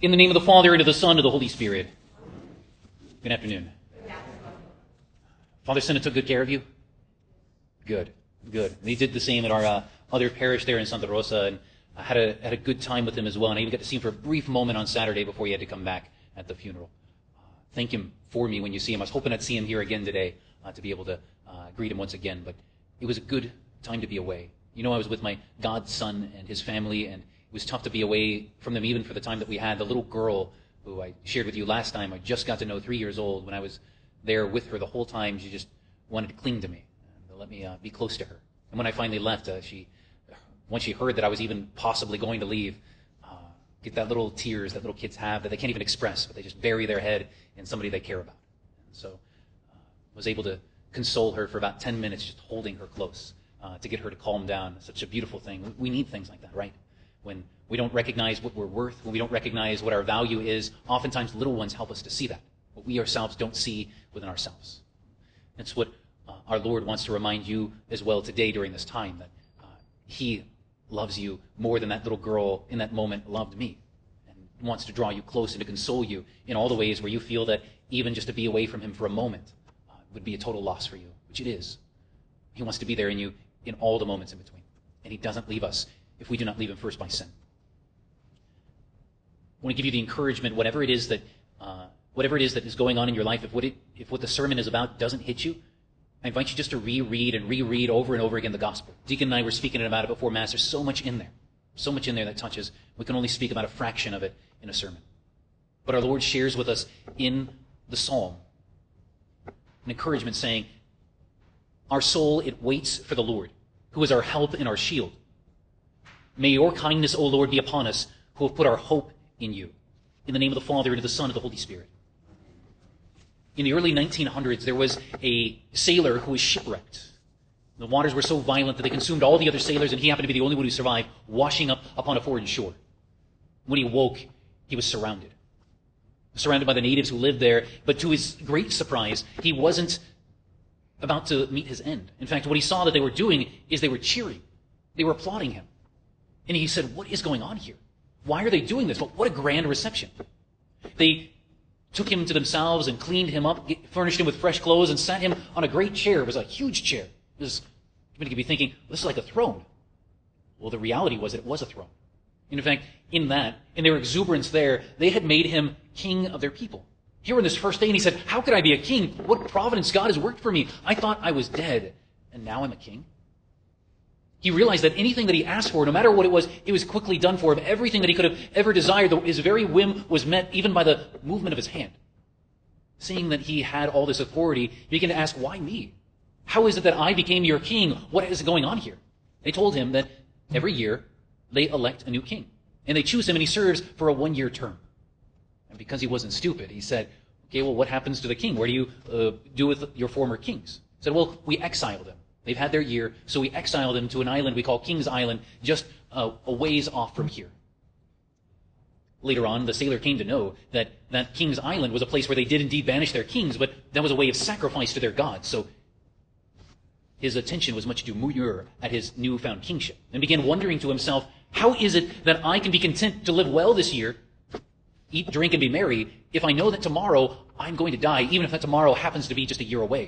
In the name of the Father, and of the Son, and of the Holy Spirit. Good afternoon. Father Senna took good care of you? Good, good. They did the same at our other parish there in Santa Rosa, and I had a good time with him as well, and I even got to see him for a brief moment on Saturday before he had to come back at the funeral. Thank him for me when you see him. I was hoping I'd see him here again today to be able to greet him once again, but it was a good time to be away. You know, I was with my godson and his family, and it was tough to be away from them even for the time that we had. The little girl who I shared with you last time, I just got to know, 3 years old. When I was there with her the whole time, she just wanted to cling to me and let me be close to her. And when I finally left, once she heard that I was even possibly going to leave, get that little tears that little kids have that they can't even express, but they just bury their head in somebody they care about. And so I was able to console her for about 10 minutes, just holding her close to get her to calm down. Such a beautiful thing. We need things like that, right? When we don't recognize what we're worth, when we don't recognize what our value is, oftentimes little ones help us to see that, what we ourselves don't see within ourselves. That's what our Lord wants to remind you as well today during this time, that He loves you more than that little girl in that moment loved me, and wants to draw you close and to console you in all the ways where you feel that even just to be away from Him for a moment would be a total loss for you, which it is. He wants to be there in you in all the moments in between, and He doesn't leave us if we do not leave Him first by sin. I want to give you the encouragement, whatever it is that is going on in your life, if what the sermon is about doesn't hit you, I invite you just to reread over and over again the gospel. Deacon and I were speaking about it before Mass. There's so much in there that touches. We can only speak about a fraction of it in a sermon. But our Lord shares with us in the psalm an encouragement saying, our soul, it waits for the Lord, who is our help and our shield. May your kindness, O Lord, be upon us, who have put our hope in you. In the name of the Father, and of the Son, and of the Holy Spirit. In the early 1900s, there was a sailor who was shipwrecked. The waters were so violent that they consumed all the other sailors, and he happened to be the only one who survived, washing up upon a foreign shore. When he woke, he was surrounded by the natives who lived there, but to his great surprise, he wasn't about to meet his end. In fact, what he saw that they were doing is they were cheering. They were applauding him. And he said, what is going on here? Why are they doing this? But what a grand reception. They took him to themselves and cleaned him up, furnished him with fresh clothes, and sat him on a great chair. It was a huge chair. You could be thinking, this is like a throne. Well, the reality was that it was a throne. And in fact, in their exuberance there, they had made him king of their people. Here on this first day, and he said, how could I be a king? What providence God has worked for me. I thought I was dead, and now I'm a king. He realized that anything that he asked for, no matter what it was quickly done for him. Everything that he could have ever desired, his very whim was met even by the movement of his hand. Seeing that he had all this authority, he began to ask, why me? How is it that I became your king? What is going on here? They told him that every year they elect a new king. And they choose him, and he serves for a 1-year term. And because he wasn't stupid, he said, okay, well, what happens to the king? What do you do with your former kings? He said, well, we exiled them. They've had their year, so we exiled them to an island we call King's Island, just a ways off from here. Later on, the sailor came to know that King's Island was a place where they did indeed banish their kings, but that was a way of sacrifice to their gods. So his attention was much demure at his newfound kingship, and began wondering to himself, how is it that I can be content to live well this year, eat, drink, and be merry, if I know that tomorrow I'm going to die, even if that tomorrow happens to be just a year away?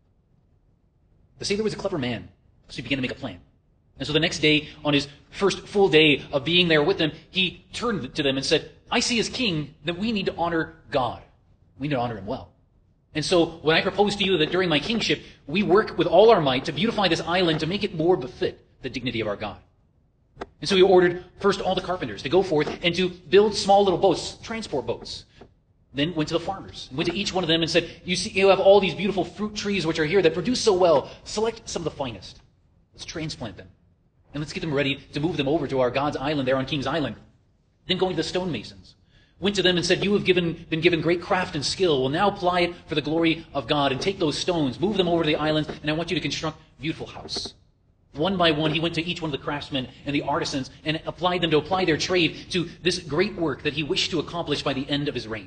The sailor was a clever man, so he began to make a plan. And so the next day, on his first full day of being there with them, he turned to them and said, I see as king that we need to honor God. We need to honor Him well. And so when I propose to you that during my kingship, we work with all our might to beautify this island to make it more befit the dignity of our God. And so he ordered first all the carpenters to go forth and to build small little boats, transport boats. Then went to the farmers, went to each one of them and said, you have all these beautiful fruit trees which are here that produce so well. Select some of the finest. Let's transplant them. And let's get them ready to move them over to our God's island there on King's Island. Then going to the stonemasons. Went to them and said, you have been given great craft and skill. Well, now apply it for the glory of God and take those stones, move them over to the island, and I want you to construct a beautiful house. One by one, he went to each one of the craftsmen and the artisans and applied them to apply their trade to this great work that he wished to accomplish by the end of his reign.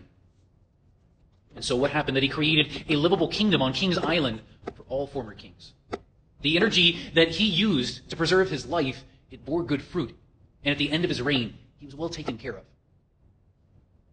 And so what happened? That he created a livable kingdom on King's Island for all former kings. The energy that he used to preserve his life, it bore good fruit. And at the end of his reign, he was well taken care of.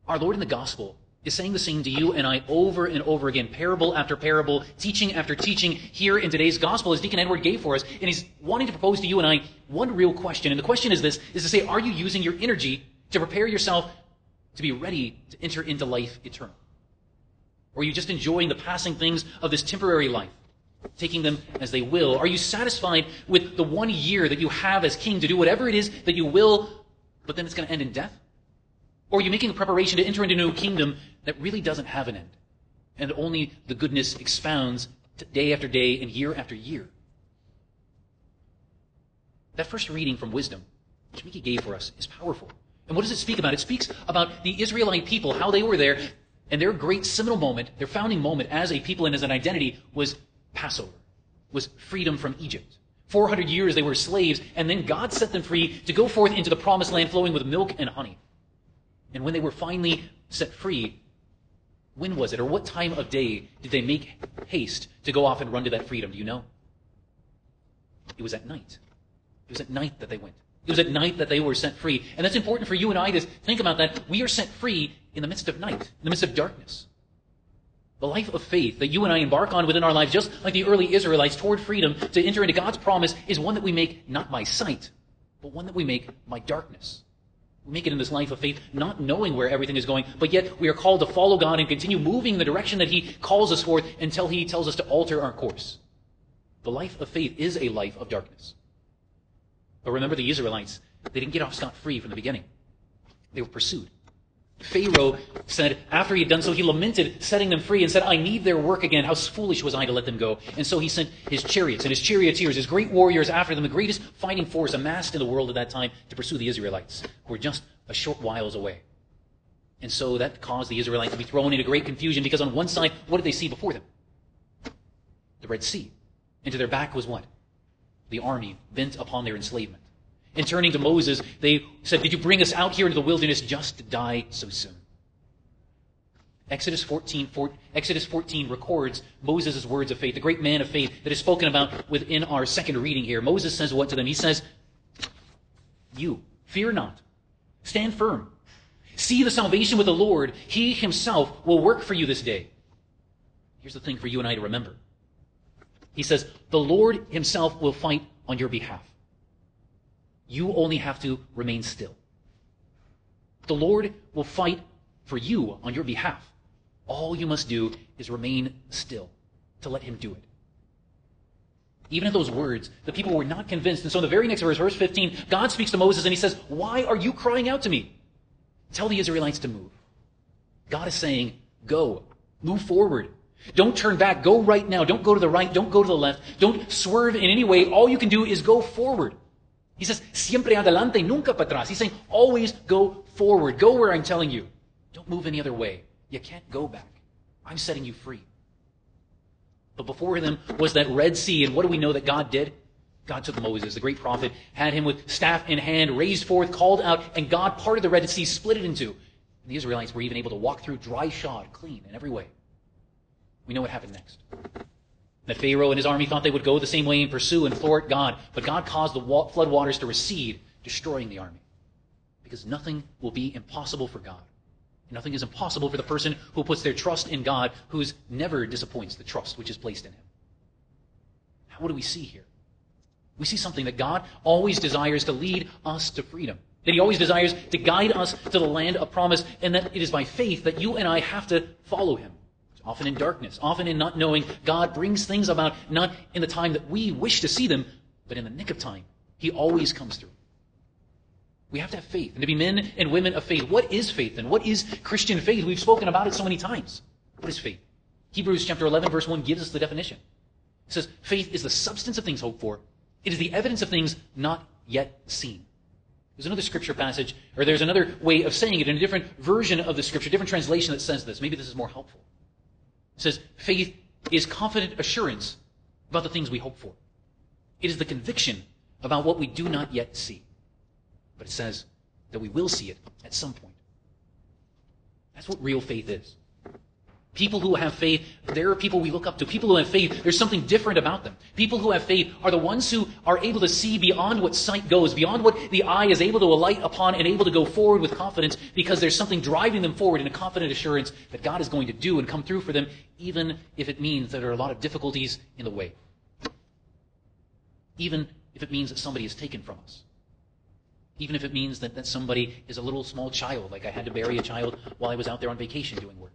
Our Lord in the gospel is saying the same to you and I over and over again, parable after parable, teaching after teaching here in today's gospel as Deacon Edward gave for us. And he's wanting to propose to you and I one real question. And the question is this, is to say, are you using your energy to prepare yourself to be ready to enter into life eternal? Or are you just enjoying the passing things of this temporary life, taking them as they will? Are you satisfied with the 1 year that you have as king to do whatever it is that you will, but then it's going to end in death? Or are you making a preparation to enter into a new kingdom that really doesn't have an end, and only the goodness expounds day after day and year after year? That first reading from Wisdom, which Mickey gave for us, is powerful. And what does it speak about? It speaks about the Israelite people, how they were there, and their great seminal moment, their founding moment as a people and as an identity was Passover, was freedom from Egypt. 400 years they were slaves, and then God set them free to go forth into the promised land flowing with milk and honey. And when they were finally set free, when was it, or what time of day did they make haste to go off and run to that freedom? Do you know? It was at night. It was at night that they went. It was at night that they were set free. And that's important for you and I to think about that. We are set free in the midst of night, in the midst of darkness. The life of faith that you and I embark on within our lives, just like the early Israelites toward freedom to enter into God's promise, is one that we make not by sight, but one that we make by darkness. We make it in this life of faith, not knowing where everything is going, but yet we are called to follow God and continue moving in the direction that He calls us forth until He tells us to alter our course. The life of faith is a life of darkness. But remember the Israelites, they didn't get off scot-free from the beginning. They were pursued. Pharaoh said, after he had done so, he lamented setting them free and said, I need their work again. How foolish was I to let them go? And so he sent his chariots and his charioteers, his great warriors after them, the greatest fighting force amassed in the world at that time to pursue the Israelites, who were just a short whiles away. And so that caused the Israelites to be thrown into great confusion, because on one side, what did they see before them? The Red Sea. And to their back was what? The army bent upon their enslavement. And turning to Moses, they said, did you bring us out here into the wilderness just to die so soon? Exodus 14 records Moses' words of faith, the great man of faith that is spoken about within our second reading here. Moses says what to them? He says, you, fear not. Stand firm. See the salvation with the Lord. He Himself will work for you this day. Here's the thing for you and I to remember. He says, the Lord Himself will fight on your behalf. You only have to remain still. The Lord will fight for you on your behalf. All you must do is remain still to let Him do it. Even at those words, the people were not convinced. And so in the very next verse, verse 15, God speaks to Moses and He says, why are you crying out to me? Tell the Israelites to move. God is saying, go, move forward. Don't turn back. Go right now. Don't go to the right. Don't go to the left. Don't swerve in any way. All you can do is go forward. He says, siempre adelante, nunca para atrás. He's saying, always go forward. Go where I'm telling you. Don't move any other way. You can't go back. I'm setting you free. But before them was that Red Sea. And what do we know that God did? God took Moses, the great prophet, had him with staff in hand, raised forth, called out, and God parted the Red Sea, split it in two. And the Israelites were even able to walk through dry shod, clean in every way. We know what happened next. That Pharaoh and his army thought they would go the same way and pursue and thwart God. But God caused the flood waters to recede, destroying the army. Because nothing will be impossible for God. And nothing is impossible for the person who puts their trust in God, who never disappoints the trust which is placed in Him. What do we see here? We see something that God always desires to lead us to freedom. That He always desires to guide us to the land of promise. And that it is by faith that you and I have to follow Him. Often in darkness, often in not knowing, God brings things about not in the time that we wish to see them, but in the nick of time. He always comes through. We have to have faith, and to be men and women of faith. What is faith then? What is Christian faith? We've spoken about it so many times. What is faith? Hebrews chapter 11, verse 1 gives us the definition. It says, faith is the substance of things hoped for. It is the evidence of things not yet seen. There's another scripture passage, or there's another way of saying it in a different version of the scripture, different translation that says this. Maybe this is more helpful. It says, faith is confident assurance about the things we hope for. It is the conviction about what we do not yet see. But it says that we will see it at some point. That's what real faith is. People who have faith, there are people we look up to. People who have faith, there's something different about them. People who have faith are the ones who are able to see beyond what sight goes, beyond what the eye is able to alight upon, and able to go forward with confidence because there's something driving them forward in a confident assurance that God is going to do and come through for them, even if it means that there are a lot of difficulties in the way. Even if it means that somebody is taken from us. Even if it means that somebody is a little small child, like I had to bury a child while I was out there on vacation doing work.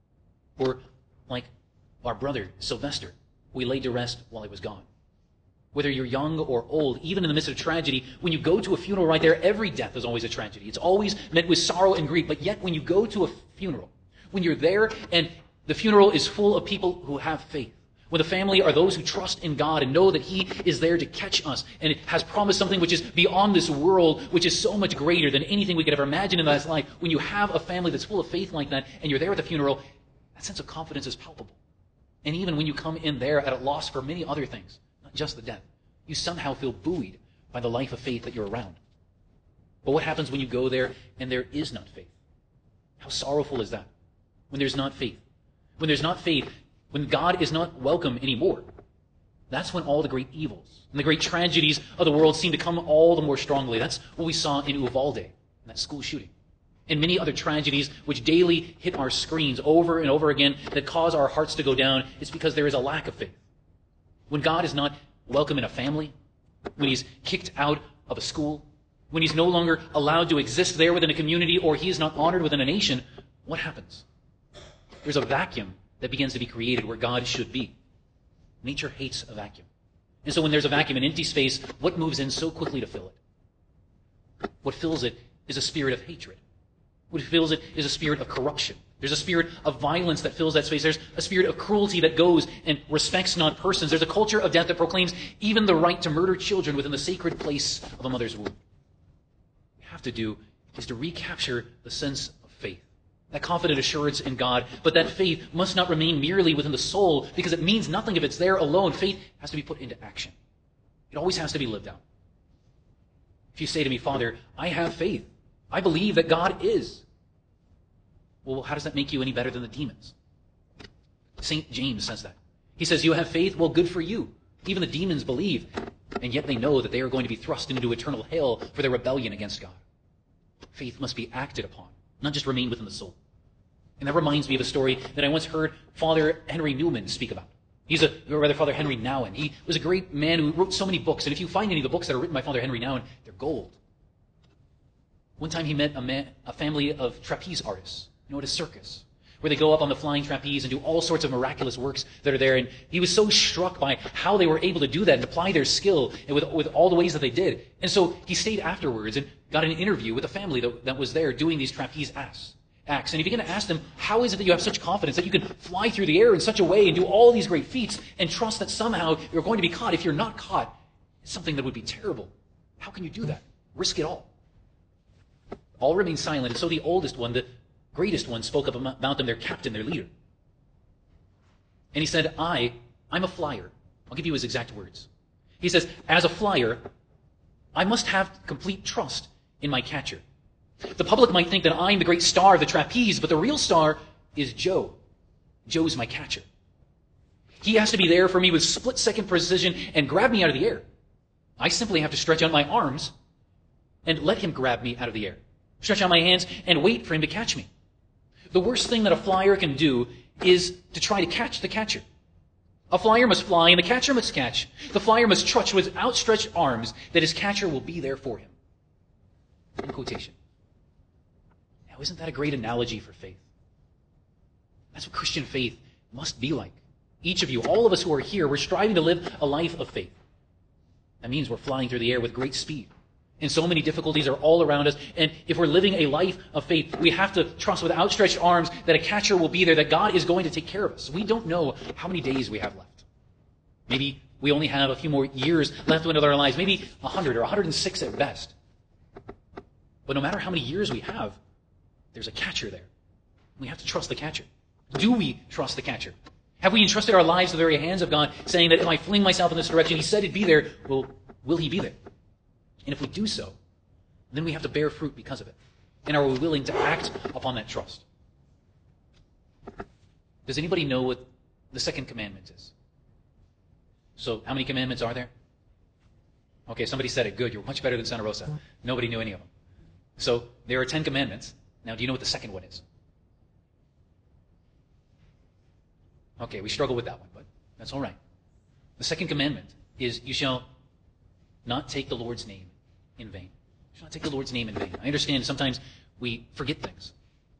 Or like our brother, Sylvester, we laid to rest while he was gone. Whether you're young or old, even in the midst of tragedy, when you go to a funeral right there, every death is always a tragedy. It's always met with sorrow and grief. But yet when you go to a funeral, when you're there and the funeral is full of people who have faith, when the family are those who trust in God and know that He is there to catch us and has promised something which is beyond this world, which is so much greater than anything we could ever imagine in this life, when you have a family that's full of faith like that and you're there at the funeral, that sense of confidence is palpable. And even when you come in there at a loss for many other things, not just the death, you somehow feel buoyed by the life of faith that you're around. But what happens when you go there and there is not faith? How sorrowful is that? When there's not faith. When there's not faith, when God is not welcome anymore, that's when all the great evils and the great tragedies of the world seem to come all the more strongly. That's what we saw in Uvalde, in that school shooting. And many other tragedies which daily hit our screens over and over again that cause our hearts to go down. It's because there is a lack of faith. When God is not welcome in a family, when He's kicked out of a school, when He's no longer allowed to exist there within a community, or He is not honored within a nation, what happens? There's a vacuum that begins to be created where God should be. Nature hates a vacuum. And so when there's a vacuum, an empty space, what moves in so quickly to fill it? What fills it is a spirit of hatred. What fills it is a spirit of corruption. There's a spirit of violence that fills that space. There's a spirit of cruelty that goes and respects not persons. There's a culture of death that proclaims even the right to murder children within the sacred place of a mother's womb. What we have to do is to recapture the sense of faith, that confident assurance in God. But that faith must not remain merely within the soul, because it means nothing if it's there alone. Faith has to be put into action. It always has to be lived out. If you say to me, Father, I have faith, I believe that God is. Well, how does that make you any better than the demons? St. James says that. He says, you have faith? Well, good for you. Even the demons believe, and yet they know that they are going to be thrust into eternal hell for their rebellion against God. Faith must be acted upon, not just remain within the soul. And that reminds me of a story that I once heard Father Henry Newman speak about. Father Henry Nouwen. He was a great man who wrote so many books, and if you find any of the books that are written by Father Henry Nouwen, they're gold. One time he met a family of trapeze artists, at a circus, where they go up on the flying trapeze and do all sorts of miraculous works that are there. And he was so struck by how they were able to do that and apply their skill and with all the ways that they did. And so he stayed afterwards and got an interview with a family that was there doing these trapeze acts. And he began to ask them, how is it that you have such confidence that you can fly through the air in such a way and do all these great feats and trust that somehow you're going to be caught? If you're not caught, it's something that would be terrible. How can you do that? Risk it all. All remained silent. And so the oldest one, the greatest one, spoke up about them, their captain, their leader. And he said, I'm a flyer. I'll give you his exact words. He says, as a flyer, I must have complete trust in my catcher. The public might think that I'm the great star of the trapeze, but the real star is Joe. Joe's my catcher. He has to be there for me with split-second precision and grab me out of the air. I simply have to stretch out my arms and let him grab me out of the air. Stretch out my hands and wait for him to catch me. The worst thing that a flyer can do is to try to catch the catcher. A flyer must fly and the catcher must catch. The flyer must trust with outstretched arms that his catcher will be there for him. In quotation. Now, isn't that a great analogy for faith? That's what Christian faith must be like. Each of you, all of us who are here, we're striving to live a life of faith. That means we're flying through the air with great speed. And so many difficulties are all around us. And if we're living a life of faith, we have to trust with outstretched arms that a catcher will be there, that God is going to take care of us. We don't know how many days we have left. Maybe we only have a few more years left in our lives, maybe 100 or 106 at best. But no matter how many years we have, there's a catcher there. We have to trust the catcher. Do we trust the catcher? Have we entrusted our lives to the very hands of God, saying that if I fling myself in this direction, He said He'd be there, well, will He be there? And if we do so, then we have to bear fruit because of it. And are we willing to act upon that trust? Does anybody know what the second commandment is? So how many commandments are there? Okay, somebody said it. Good. You're much better than Santa Rosa. Nobody knew any of them. So there are 10 commandments. Now, do you know what the second one is? Okay, we struggle with that one, but that's all right. The second commandment is, you shall not take the Lord's name in vain. You shall not take the Lord's name in vain. I understand sometimes we forget things.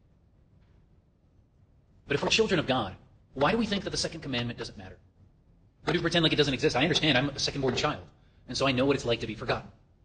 But if we're children of God, why do we think that the second commandment doesn't matter? Why do we pretend like it doesn't exist? I understand. I'm a second-born child, and so I know what it's like to be forgotten.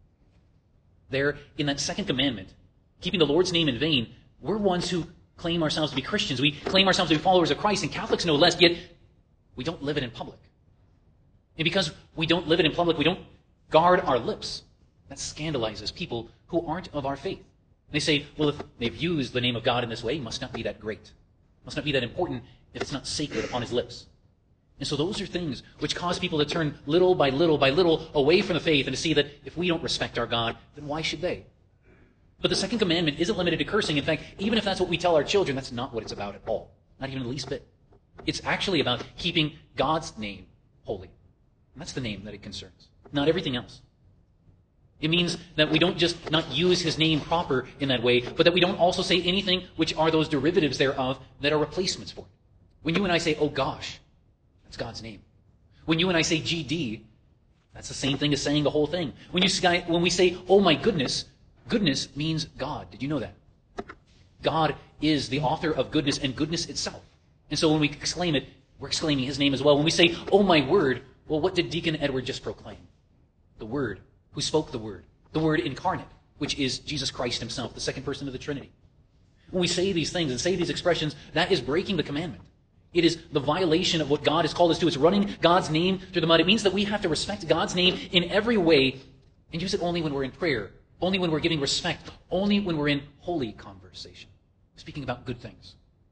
There, in that second commandment, keeping the Lord's name in vain, we're ones who claim ourselves to be Christians. We claim ourselves to be followers of Christ, and Catholics no less, yet we don't live it in public. And because we don't live it in public, we don't guard our lips. That scandalizes people who aren't of our faith. They say, well, if they've used the name of God in this way, it must not be that great. It must not be that important if it's not sacred upon his lips. And so those are things which cause people to turn little by little by little away from the faith and to see that if we don't respect our God, then why should they? But the second commandment isn't limited to cursing. In fact, even if that's what we tell our children, that's not what it's about at all. Not even the least bit. It's actually about keeping God's name holy. And that's the name that it concerns, not everything else. It means that we don't just not use his name proper in that way, but that we don't also say anything which are those derivatives thereof that are replacements for it. When you and I say, oh gosh, that's God's name. When you and I say GD, that's the same thing as saying the whole thing. When we say, oh my goodness, goodness means God. Did you know that? God is the author of goodness and goodness itself. And so when we exclaim it, we're exclaiming his name as well. When we say, oh my word, well, what did Deacon Edward just proclaim? The Word, who spoke the Word incarnate, which is Jesus Christ himself, the second person of the Trinity. When we say these things and say these expressions, that is breaking the commandment. It is the violation of what God has called us to. It's running God's name through the mud. It means that we have to respect God's name in every way and use it only when we're in prayer, only when we're giving respect, only when we're in holy conversation, speaking about good things.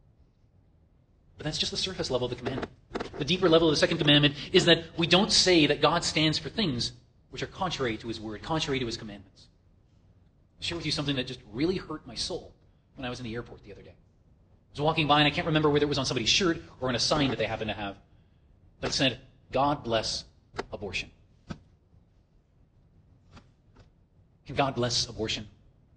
But that's just the surface level of the commandment. The deeper level of the second commandment is that we don't say that God stands for things which are contrary to his word, contrary to his commandments. I'll share with you something that just really hurt my soul when I was in the airport the other day. I was walking by, and I can't remember whether it was on somebody's shirt or on a sign that they happened to have, but it said, God bless abortion. Can God bless abortion?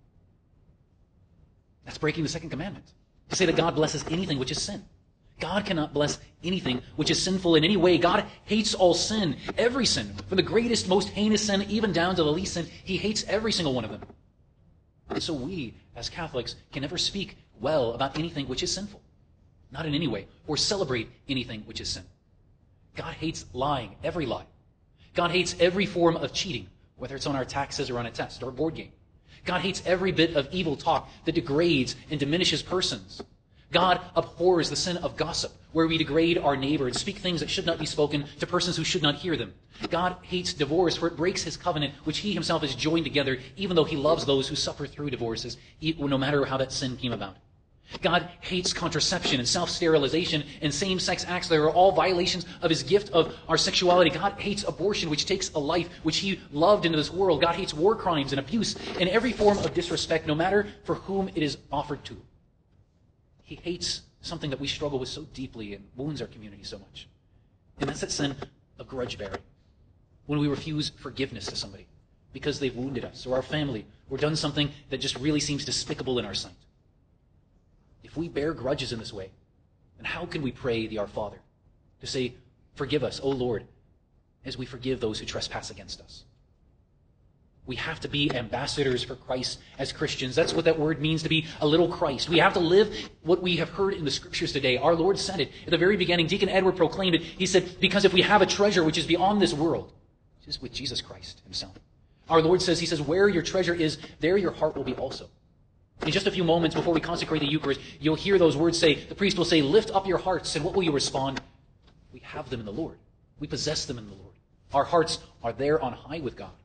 That's breaking the second commandment. To say that God blesses anything which is sin. God cannot bless anything which is sinful in any way. God hates all sin, every sin, from the greatest, most heinous sin, even down to the least sin. He hates every single one of them. And so we, as Catholics, can never speak well about anything which is sinful. Not in any way. Or celebrate anything which is sin. God hates lying, every lie. God hates every form of cheating, whether it's on our taxes or on a test or a board game. God hates every bit of evil talk that degrades and diminishes persons. God abhors the sin of gossip, where we degrade our neighbor and speak things that should not be spoken to persons who should not hear them. God hates divorce, for it breaks his covenant, which he himself has joined together, even though he loves those who suffer through divorces, no matter how that sin came about. God hates contraception and self-sterilization and same-sex acts. They are all violations of his gift of our sexuality. God hates abortion, which takes a life which he loved into this world. God hates war crimes and abuse and every form of disrespect, no matter for whom it is offered to. He hates something that we struggle with so deeply and wounds our community so much. And that's that sin of grudge bearing. When we refuse forgiveness to somebody because they've wounded us or our family or done something that just really seems despicable in our sight. If we bear grudges in this way, then how can we pray the Our Father to say, forgive us, O Lord, as we forgive those who trespass against us? We have to be ambassadors for Christ as Christians. That's what that word means, to be a little Christ. We have to live what we have heard in the Scriptures today. Our Lord said it at the very beginning. Deacon Edward proclaimed it. He said, because if we have a treasure which is beyond this world, which is with Jesus Christ himself. Our Lord says, he says, where your treasure is, there your heart will be also. In just a few moments before we consecrate the Eucharist, you'll hear those words say, the priest will say, lift up your hearts. And what will you respond? We have them in the Lord. We possess them in the Lord. Our hearts are there on high with God.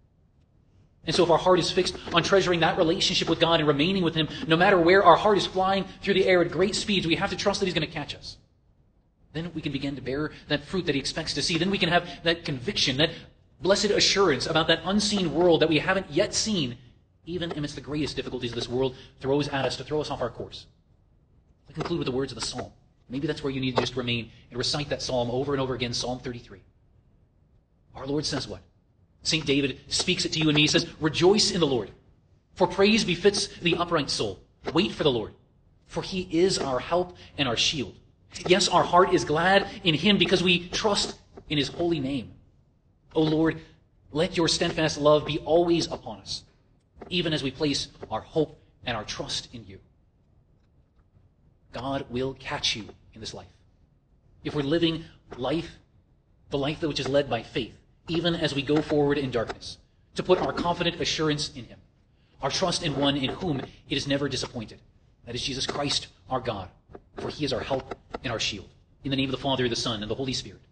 And so if our heart is fixed on treasuring that relationship with God and remaining with him, no matter where our heart is flying through the air at great speeds, we have to trust that he's going to catch us. Then we can begin to bear that fruit that he expects to see. Then we can have that conviction, that blessed assurance about that unseen world that we haven't yet seen, even amidst the greatest difficulties this world throws at us to throw us off our course. I conclude with the words of the Psalm. Maybe that's where you need to just remain and recite that psalm over and over again, Psalm 33. Our Lord says what? St. David speaks it to you and me. He says, rejoice in the Lord, for praise befits the upright soul. Wait for the Lord, for he is our help and our shield. Yes, our heart is glad in him because we trust in his holy name. O Lord, let your steadfast love be always upon us, even as we place our hope and our trust in you. God will catch you in this life. If we're living life, the life which is led by faith, even as we go forward in darkness, to put our confident assurance in him, our trust in one in whom it is never disappointed. That is Jesus Christ, our God, for he is our help and our shield. In the name of the Father, the Son, and the Holy Spirit.